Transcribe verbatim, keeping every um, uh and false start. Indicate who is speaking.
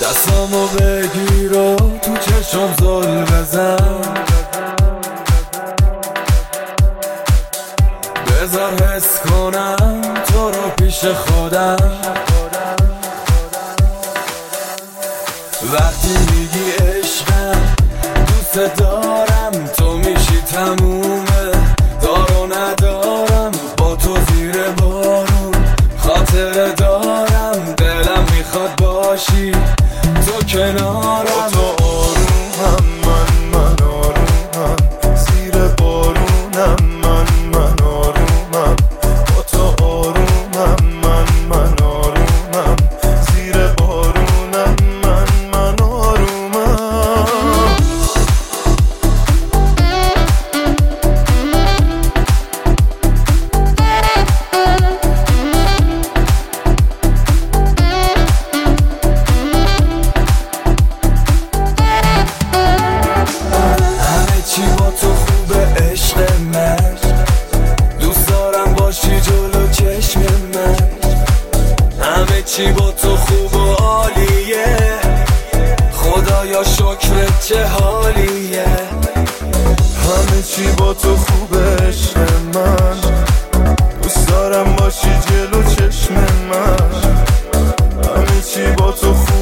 Speaker 1: دستامو بگیر و تو چشم زل بزن، بذار حس کنم تو رو پیش خودم. وقتی میگی عشقم دوست دارم، تو میشی تمومه، دارو ندارم با تو زیر بارون، خاطره دارم دلم میخواد باشی تو کنارم.
Speaker 2: تو آرومم من من آرومم، زیر بارونم من من آرومم. با تو آرومم من من آرومم، زیر بارونم من من آرومم.
Speaker 1: چی با تو خوبه عشق من، دوست دارم باشی جلو چشم من. همه چی با تو خوب و عالیه، خدایا شکرت چه حالیه.
Speaker 2: همه چی با تو خوبه عشق من، دوست دارم باشی جلو چشم من. همه چی با تو خوبه